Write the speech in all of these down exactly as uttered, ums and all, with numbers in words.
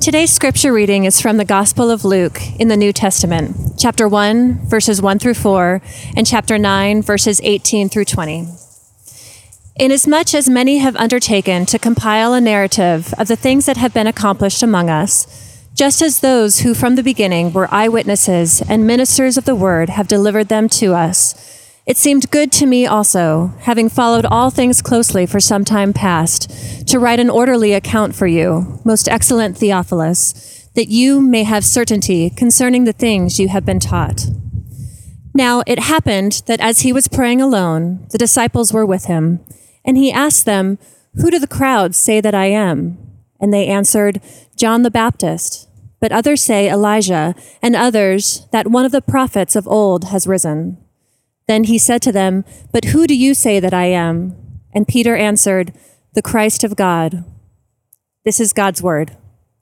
Today's scripture reading is from the Gospel of Luke in the New Testament, chapter one, verses one through four, and chapter nine, verses eighteen through twenty. Inasmuch as many have undertaken to compile a narrative of the things that have been accomplished among us, just as those who from the beginning were eyewitnesses and ministers of the word have delivered them to us, it seemed good to me also, having followed all things closely for some time past, to write an orderly account for you, most excellent Theophilus, that you may have certainty concerning the things you have been taught. Now it happened that as he was praying alone, the disciples were with him, and he asked them, "Who do the crowds say that I am?" And they answered, "John the Baptist, but others say Elijah, and others that one of the prophets of old has risen." Then he said to them, "But who do you say that I am?" And Peter answered, "The Christ of God." This is God's word.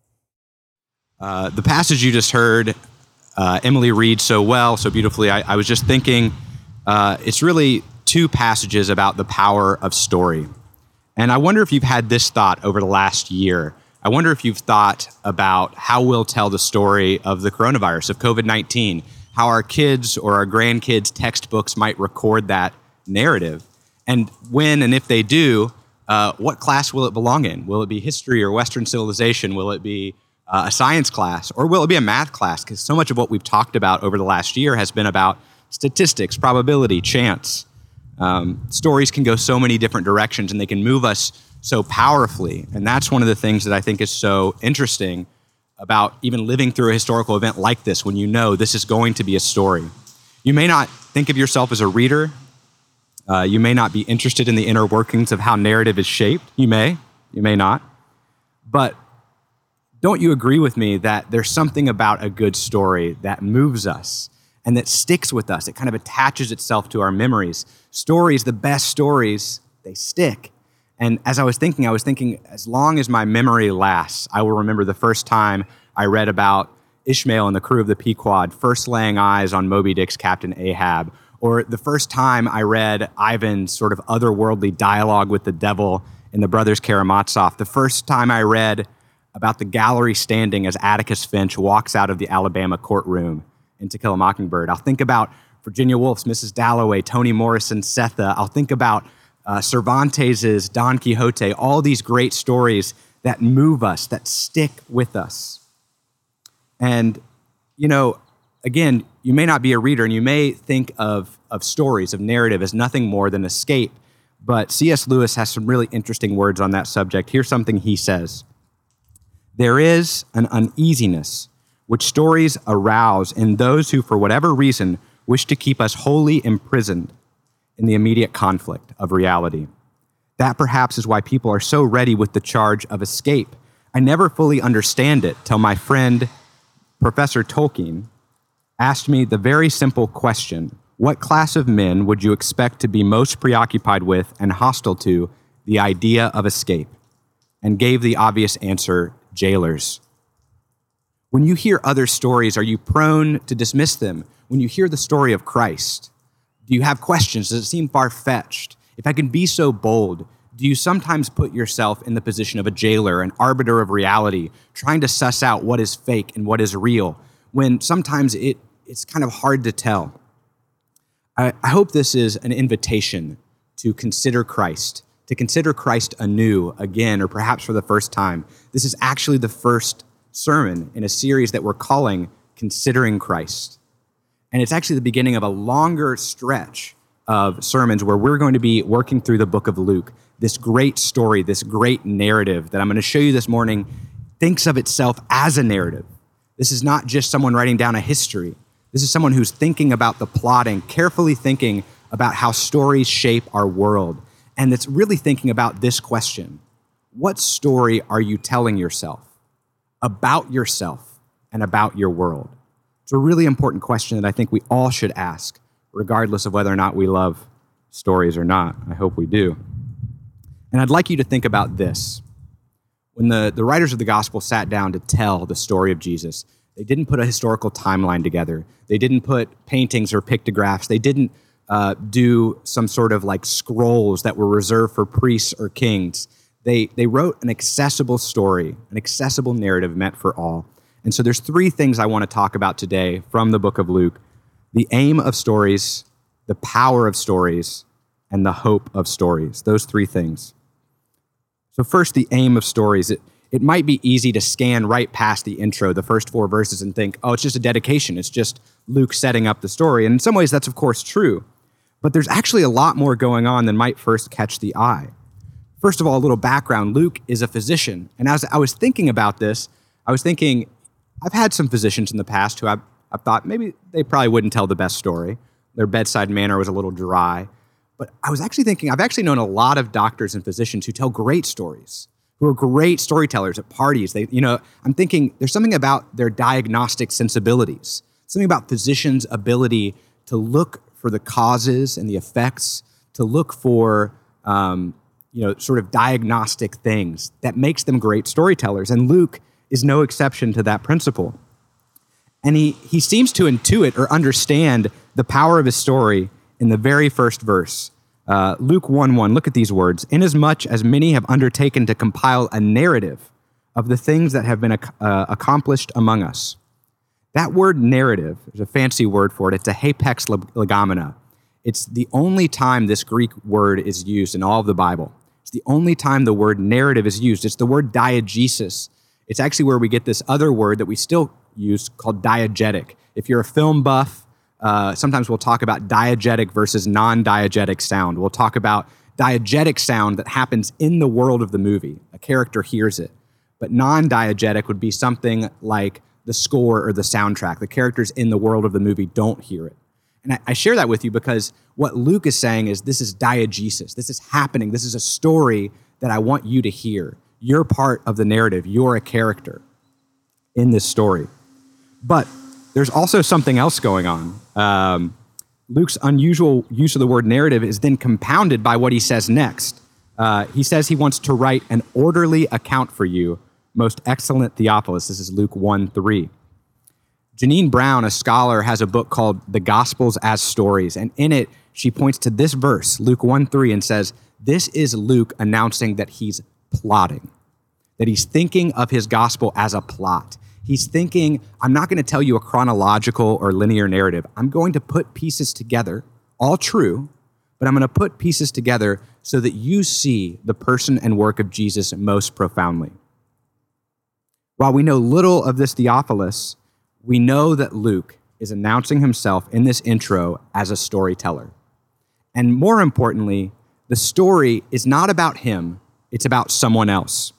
Uh, the passage you just heard, uh, Emily read so well, so beautifully. I, I was just thinking, uh, it's really two passages about the power of story. And I wonder if you've had this thought over the last year. I wonder if you've thought about how we'll tell the story of the coronavirus, of covid nineteen, how our kids or our grandkids' textbooks might record that narrative. And when and if they do, uh, what class will it belong in? Will it be history or Western civilization? Will it be uh, a science class? Or will it be a math class? Because so much of what we've talked about over the last year has been about statistics, probability, chance. Um, stories can go so many different directions and they can move us so powerfully. And that's one of the things that I think is so interesting about even living through a historical event like this, when you know this is going to be a story. You may not think of yourself as a reader. Uh, you may not be interested in the inner workings of how narrative is shaped. You may, you may not. But don't you agree with me that there's something about a good story that moves us and that sticks with us? It kind of attaches itself to our memories. Stories, the best stories, they stick. And as I was thinking, I was thinking, as long as my memory lasts, I will remember the first time I read about Ishmael and the crew of the Pequod first laying eyes on Moby Dick's Captain Ahab, or the first time I read Ivan's sort of otherworldly dialogue with the devil in the Brothers Karamazov, the first time I read about the gallery standing as Atticus Finch walks out of the Alabama courtroom in To Kill a Mockingbird. I'll think about Virginia Woolf's Missus Dalloway, Toni Morrison's Sethe. I'll think about Uh, Cervantes' Don Quixote, all these great stories that move us, that stick with us. And, you know, again, you may not be a reader and you may think of, of stories, of narrative as nothing more than escape, but C S Lewis has some really interesting words on that subject. Here's something he says. "There is an uneasiness which stories arouse in those who, for whatever reason, wish to keep us wholly imprisoned in the immediate conflict of reality. That perhaps is why people are so ready with the charge of escape. I never fully understand it till my friend, Professor Tolkien, asked me the very simple question, what class of men would you expect to be most preoccupied with and hostile to the idea of escape? And gave the obvious answer, jailers. When you hear other stories, are you prone to dismiss them? When you hear the story of Christ, do you have questions? Does it seem far-fetched? If I can be so bold, do you sometimes put yourself in the position of a jailer, an arbiter of reality, trying to suss out what is fake and what is real, when sometimes it, it's kind of hard to tell? I, I hope this is an invitation to consider Christ, to consider Christ anew, again, or perhaps for the first time. This is actually the first sermon in a series that we're calling Considering Christ. And it's actually the beginning of a longer stretch of sermons where we're going to be working through the book of Luke. This great story, this great narrative that I'm going to show you this morning thinks of itself as a narrative. This is not just someone writing down a history. This is someone who's thinking about the plotting, carefully thinking about how stories shape our world. And it's really thinking about this question. What story are you telling yourself about yourself and about your world? It's a really important question that I think we all should ask, regardless of whether or not we love stories or not. I hope we do. And I'd like you to think about this. When the, the writers of the gospel sat down to tell the story of Jesus, they didn't put a historical timeline together. They didn't put paintings or pictographs. They didn't uh, do some sort of like scrolls that were reserved for priests or kings. They, they wrote an accessible story, an accessible narrative meant for all. And so there's three things I want to talk about today from the book of Luke: the aim of stories, the power of stories, and the hope of stories. Those three things. So first, the aim of stories. It, it might be easy to scan right past the intro, the first four verses, and think, oh, it's just a dedication. It's just Luke setting up the story. And in some ways, that's of course true. But there's actually a lot more going on than might first catch the eye. First of all, a little background. Luke is a physician. And as I was thinking about this, I was thinking, I've had some physicians in the past who I've, I've thought maybe they probably wouldn't tell the best story. Their bedside manner was a little dry. But I was actually thinking, I've actually known a lot of doctors and physicians who tell great stories, who are great storytellers at parties. They, you know, I'm thinking there's something about their diagnostic sensibilities, something about physicians' ability to look for the causes and the effects, to look for, um, you know, sort of diagnostic things that makes them great storytellers. And Luke is no exception to that principle. And he, he seems to intuit or understand the power of his story in the very first verse. Uh, Luke one one, look at these words. Inasmuch as many have undertaken to compile a narrative of the things that have been uh, accomplished among us. That word narrative, there's a fancy word for it. It's a hapax legomena. It's the only time this Greek word is used in all of the Bible. It's the only time the word narrative is used. It's the word diegesis. It's actually where we get this other word that we still use called diegetic. If you're a film buff, uh, sometimes we'll talk about diegetic versus non-diegetic sound. We'll talk about diegetic sound that happens in the world of the movie. A character hears it. But non-diegetic would be something like the score or the soundtrack. The characters in the world of the movie don't hear it. And I, I share that with you because what Luke is saying is this is diegesis. This is happening. This is a story that I want you to hear. You're part of the narrative. You're a character in this story. But there's also something else going on. Um, Luke's unusual use of the word narrative is then compounded by what he says next. Uh, he says he wants to write an orderly account for you, most excellent Theophilus. This is Luke one three. Janine Brown, a scholar, has a book called The Gospels as Stories. And in it, she points to this verse, Luke one three, and says, this is Luke announcing that he's plotting, that he's thinking of his gospel as a plot. He's thinking, I'm not going to tell you a chronological or linear narrative. I'm going to put pieces together, all true, but I'm going to put pieces together so that you see the person and work of Jesus most profoundly. While we know little of this Theophilus, we know that Luke is announcing himself in this intro as a storyteller. And more importantly, the story is not about him, it's about someone else.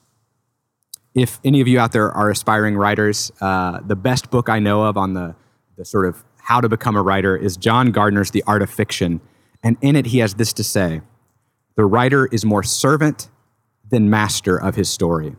If any of you out there are aspiring writers, uh, the best book I know of on the, the sort of how to become a writer is John Gardner's The Art of Fiction. And in it, he has this to say: the writer is more servant than master of his story.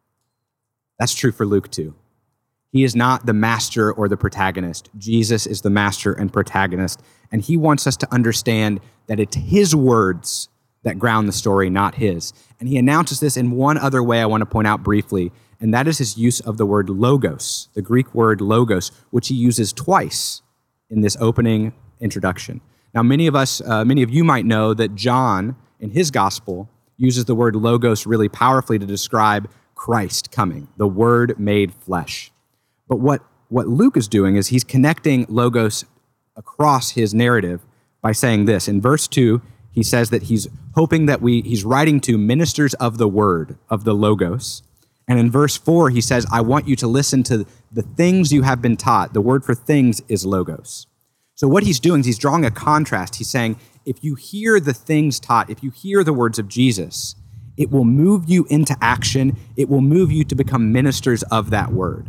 That's true for Luke too. He is not the master or the protagonist. Jesus is the master and protagonist. And he wants us to understand that it's his words that ground the story, not his. And he announces this in one other way I want to point out briefly, and that is his use of the word logos, the Greek word logos, which he uses twice in this opening introduction. Now, many of us, uh, many of you might know that John, in his gospel, uses the word logos really powerfully to describe Christ coming, the Word made flesh. But what, what Luke is doing is he's connecting logos across his narrative by saying this. In verse two, he says that he's hoping that we, he's writing to ministers of the word, of the logos. And in verse four, he says, I want you to listen to the things you have been taught. The word for things is logos. So what he's doing is he's drawing a contrast. He's saying, if you hear the things taught, if you hear the words of Jesus, it will move you into action. It will move you to become ministers of that word.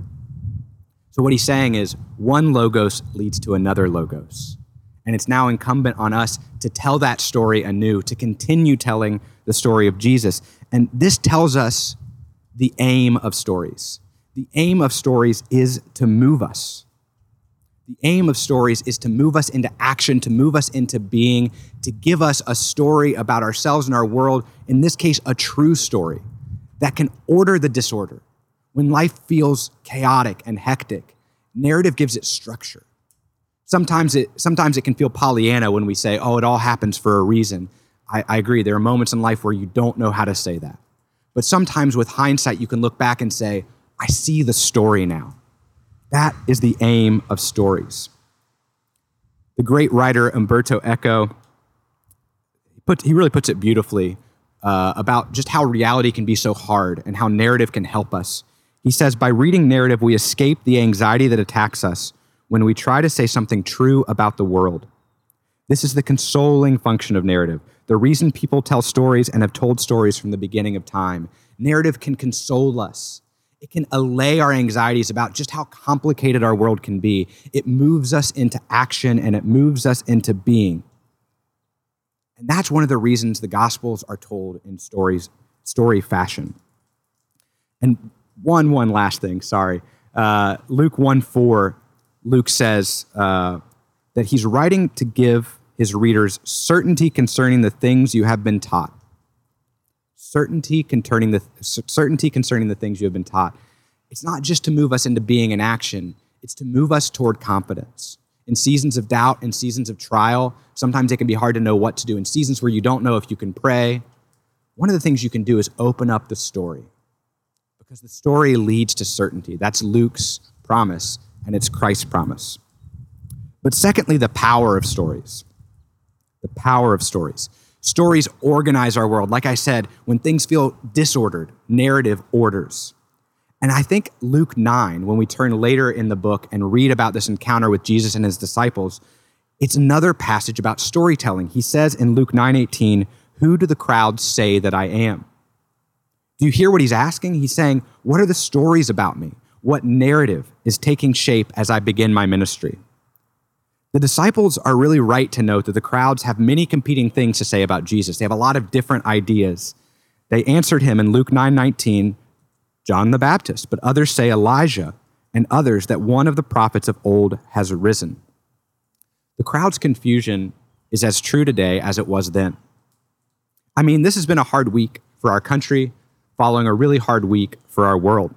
So what he's saying is one logos leads to another logos. And it's now incumbent on us to tell that story anew, to continue telling the story of Jesus. And this tells us the aim of stories. The aim of stories is to move us. The aim of stories is to move us into action, to move us into being, to give us a story about ourselves and our world, in this case, a true story that can order the disorder. When life feels chaotic and hectic, narrative gives it structure. Sometimes it, sometimes it can feel Pollyanna when we say, oh, it all happens for a reason. I, I agree. There are moments in life where you don't know how to say that. But sometimes with hindsight, you can look back and say, I see the story now. That is the aim of stories. The great writer Umberto Eco, he, put, he really puts it beautifully uh, about just how reality can be so hard and how narrative can help us. He says, by reading narrative, we escape the anxiety that attacks us when we try to say something true about the world. This is the consoling function of narrative, the reason people tell stories and have told stories from the beginning of time. Narrative can console us. It can allay our anxieties about just how complicated our world can be. It moves us into action and it moves us into being. And that's one of the reasons the Gospels are told in stories, story fashion. And one, one last thing, sorry. Uh, Luke one four, Luke says uh, that he's writing to give his readers certainty concerning the things you have been taught. Certainty concerning the certainty concerning the things you have been taught. It's not just to move us into being and action. It's to move us toward confidence. In seasons of doubt, in seasons of trial, sometimes it can be hard to know what to do. In seasons where you don't know if you can pray, one of the things you can do is open up the story, because the story leads to certainty. That's Luke's promise, and it's Christ's promise. But secondly, the power of stories. The power of stories. Stories organize our world. Like I said, when things feel disordered, narrative orders. And I think Luke nine, when we turn later in the book and read about this encounter with Jesus and his disciples, it's another passage about storytelling. He says in Luke nine eighteen, "Who do the crowds say that I am?" Do you hear what he's asking? He's saying, what are the stories about me? What narrative is taking shape as I begin my ministry? The disciples are really right to note that the crowds have many competing things to say about Jesus. They have a lot of different ideas. They answered him in Luke nine nineteen, John the Baptist, but others say Elijah, and others that one of the prophets of old has risen. The crowd's confusion is as true today as it was then. I mean, this has been a hard week for our country, following a really hard week for our world.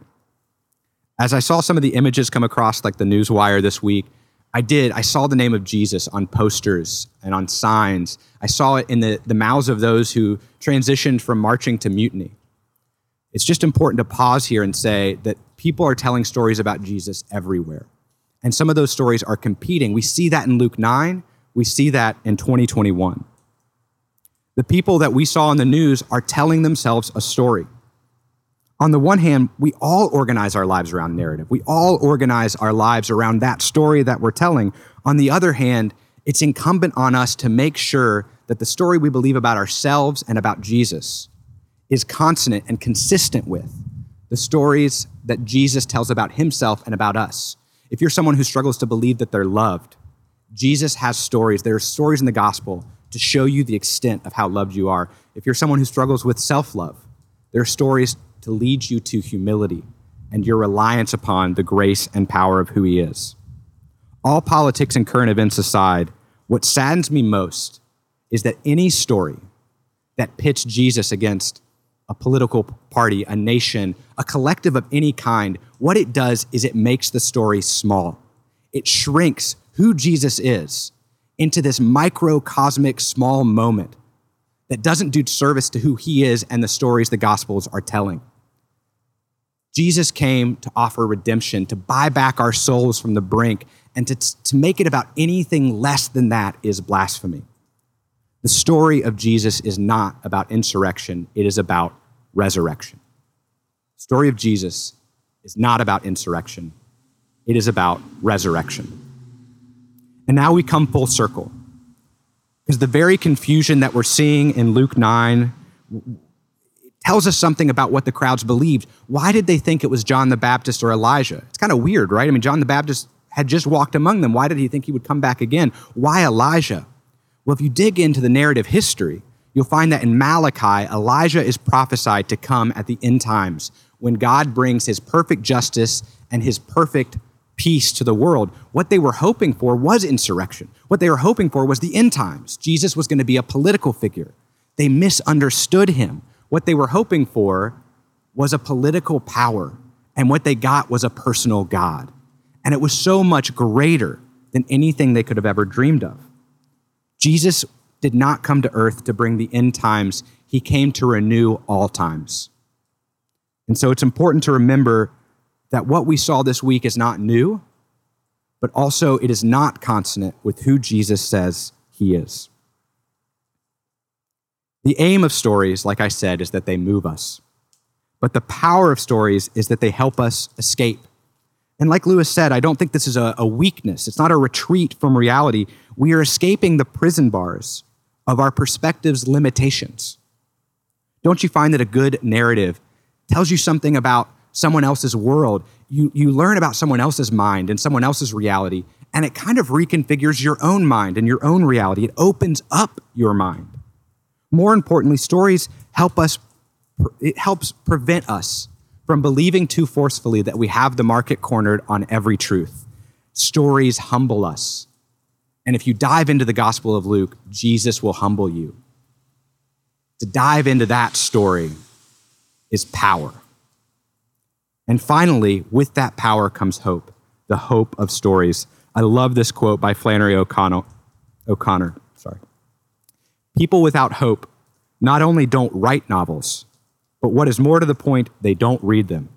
As I saw some of the images come across like the Newswire this week, I did, I saw the name of Jesus on posters and on signs. I saw it in the, the mouths of those who transitioned from marching to mutiny. It's just important to pause here and say that people are telling stories about Jesus everywhere. And some of those stories are competing. We see that in Luke nine. We see that in twenty twenty-one. The people that we saw in the news are telling themselves a story. On the one hand, we all organize our lives around narrative. We all organize our lives around that story that we're telling. On the other hand, it's incumbent on us to make sure that the story we believe about ourselves and about Jesus is consonant and consistent with the stories that Jesus tells about himself and about us. If you're someone who struggles to believe that they're loved, Jesus has stories. There are stories in the gospel to show you the extent of how loved you are. If you're someone who struggles with self-love, there are stories to lead you to humility and your reliance upon the grace and power of who he is. All politics and current events aside, what saddens me most is that any story that pits Jesus against a political party, a nation, a collective of any kind, what it does is it makes the story small. It shrinks who Jesus is into this microcosmic small moment that doesn't do service to who he is and the stories the Gospels are telling. Jesus came to offer redemption, to buy back our souls from the brink, and to, to make it about anything less than that is blasphemy. The story of Jesus is not about insurrection, it is about resurrection. The story of Jesus is not about insurrection, it is about resurrection. And now we come full circle, because the very confusion that we're seeing in Luke nine tells us something about what the crowds believed. Why did they think it was John the Baptist or Elijah? It's kind of weird, right? I mean, John the Baptist had just walked among them. Why did he think he would come back again? Why Elijah? Well, if you dig into the narrative history, you'll find that in Malachi, Elijah is prophesied to come at the end times when God brings his perfect justice and his perfect peace to the world. What they were hoping for was insurrection. What they were hoping for was the end times. Jesus was going to be a political figure. They misunderstood him. What they were hoping for was a political power, and what they got was a personal God. And it was so much greater than anything they could have ever dreamed of. Jesus did not come to earth to bring the end times. He came to renew all times. And so it's important to remember that what we saw this week is not new, but also it is not consonant with who Jesus says he is. The aim of stories, like I said, is that they move us. But the power of stories is that they help us escape. And like Lewis said, I don't think this is a, a weakness. It's not a retreat from reality. We are escaping the prison bars of our perspective's limitations. Don't you find that a good narrative tells you something about someone else's world? You, you learn about someone else's mind and someone else's reality, and it kind of reconfigures your own mind and your own reality. It opens up your mind. More importantly, stories help us, it helps prevent us from believing too forcefully that we have the market cornered on every truth. Stories humble us. And if you dive into the Gospel of Luke, Jesus will humble you. To dive into that story is power. And finally, with that power comes hope, the hope of stories. I love this quote by Flannery O'Connor. O'Connor, sorry. People without hope not only don't write novels, but what is more to the point, they don't read them.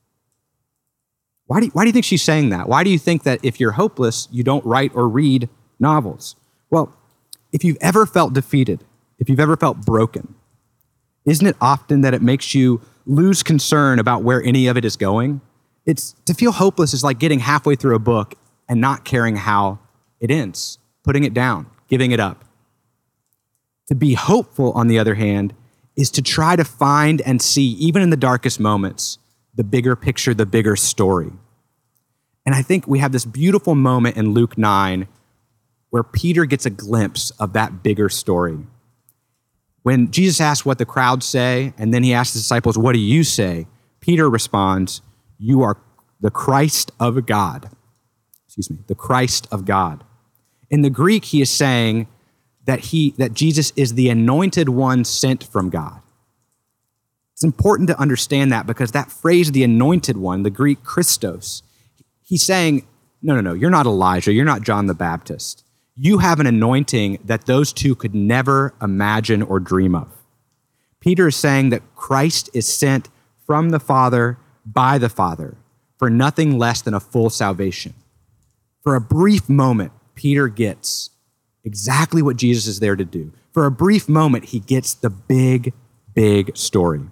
Why do you, why do you think she's saying that? Why do you think that if you're hopeless, you don't write or read novels? Well, if you've ever felt defeated, if you've ever felt broken, isn't it often that it makes you lose concern about where any of it is going? It's to feel hopeless is like getting halfway through a book and not caring how it ends, putting it down, giving it up. To be hopeful, on the other hand, is to try to find and see, even in the darkest moments, the bigger picture, the bigger story. And I think we have this beautiful moment in Luke nine where Peter gets a glimpse of that bigger story. When Jesus asks what the crowd say, and then he asks the disciples, what do you say? Peter responds, you are the Christ of God. Excuse me, the Christ of God. In the Greek, he is saying that he that Jesus is the anointed one sent from God. It's important to understand that because that phrase, the anointed one, the Greek Christos, he's saying, no, no, no, you're not Elijah, you're not John the Baptist. You have an anointing that those two could never imagine or dream of. Peter is saying that Christ is sent from the Father by the Father for nothing less than a full salvation. For a brief moment, Peter gets exactly what Jesus is there to do. For a brief moment, he gets the big, big story.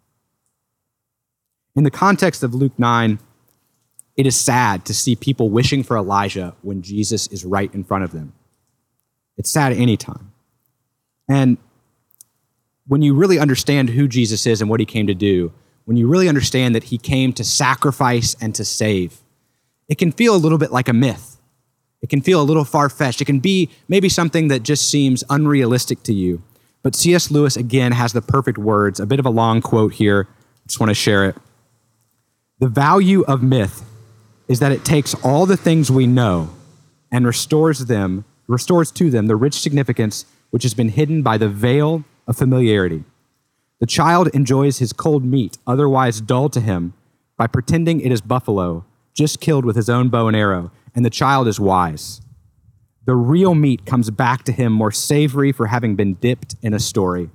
In the context of Luke nine, it is sad to see people wishing for Elijah when Jesus is right in front of them. It's sad at any time. And when you really understand who Jesus is and what he came to do, when you really understand that he came to sacrifice and to save, it can feel a little bit like a myth. It can feel a little far-fetched. It can be maybe something that just seems unrealistic to you. But C S Lewis, again, has the perfect words, a bit of a long quote here. I just want to share it. The value of myth is that it takes all the things we know and restores them, restores to them the rich significance which has been hidden by the veil of familiarity. The child enjoys his cold meat, otherwise dull to him, by pretending it is buffalo, just killed with his own bow and arrow, and the child is wise. The real meat comes back to him more savory for having been dipped in a story.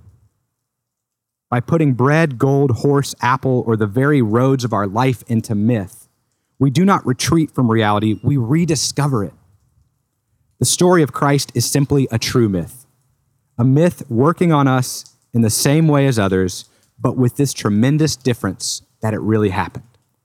By putting bread, gold, horse, apple, or the very roads of our life into myth, we do not retreat from reality, we rediscover it. The story of Christ is simply a true myth, a myth working on us in the same way as others, but with this tremendous difference that it really happened.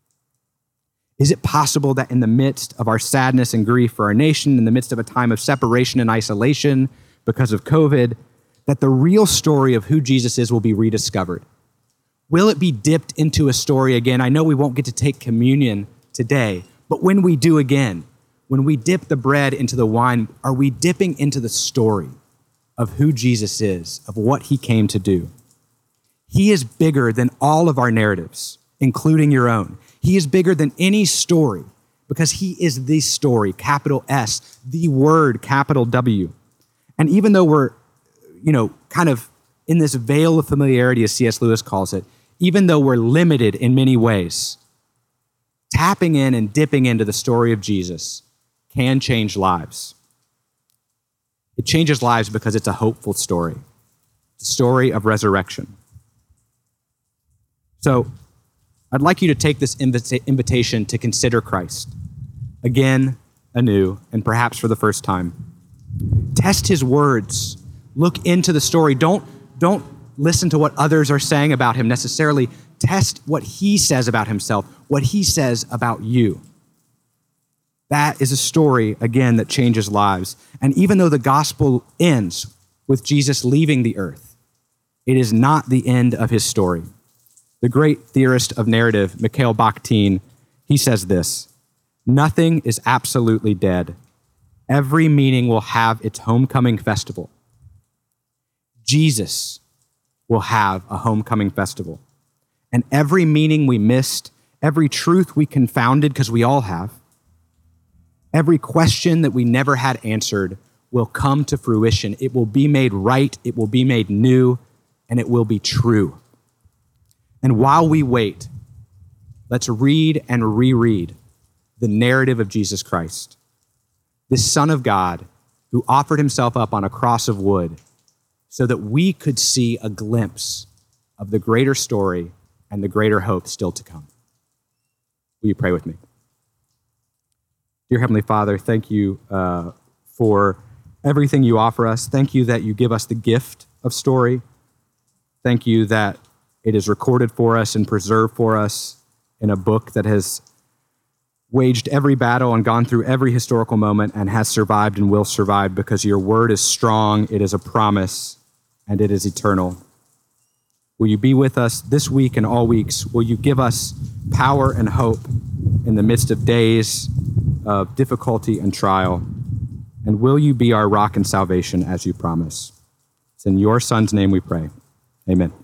Is it possible that in the midst of our sadness and grief for our nation, in the midst of a time of separation and isolation because of COVID, that the real story of who Jesus is will be rediscovered? Will it be dipped into a story again? I know we won't get to take communion today, but when we do again, when we dip the bread into the wine, are we dipping into the story of who Jesus is, of what he came to do? He is bigger than all of our narratives, including your own. He is bigger than any story because he is the story, capital S, the word, capital W. And even though we're, you know, kind of in this veil of familiarity, as C S Lewis calls it, even though we're limited in many ways, tapping in and dipping into the story of Jesus can change lives. It changes lives because it's a hopeful story, the story of resurrection. So I'd like you to take this invita- invitation to consider Christ again, anew, and perhaps for the first time. Test his words. Look into the story. Don't, don't listen to what others are saying about him necessarily. Test what he says about himself, what he says about you. That is a story, again, that changes lives. And even though the gospel ends with Jesus leaving the earth, it is not the end of his story. The great theorist of narrative, Mikhail Bakhtin, he says this: nothing is absolutely dead. Every meaning will have its homecoming festival. Jesus will have a homecoming festival. And every meaning we missed, every truth we confounded, because we all have, every question that we never had answered will come to fruition. It will be made right, it will be made new, and it will be true. And while we wait, let's read and reread the narrative of Jesus Christ, this Son of God who offered himself up on a cross of wood so that we could see a glimpse of the greater story and the greater hope still to come. Will you pray with me? Dear Heavenly Father, thank you uh, for everything you offer us. Thank you that you give us the gift of story. Thank you that it is recorded for us and preserved for us in a book that has waged every battle and gone through every historical moment and has survived and will survive because your word is strong, it is a promise, and it is eternal. Will you be with us this week and all weeks? Will you give us power and hope in the midst of days of difficulty and trial? And will you be our rock and salvation as you promise? It's in your Son's name we pray. Amen.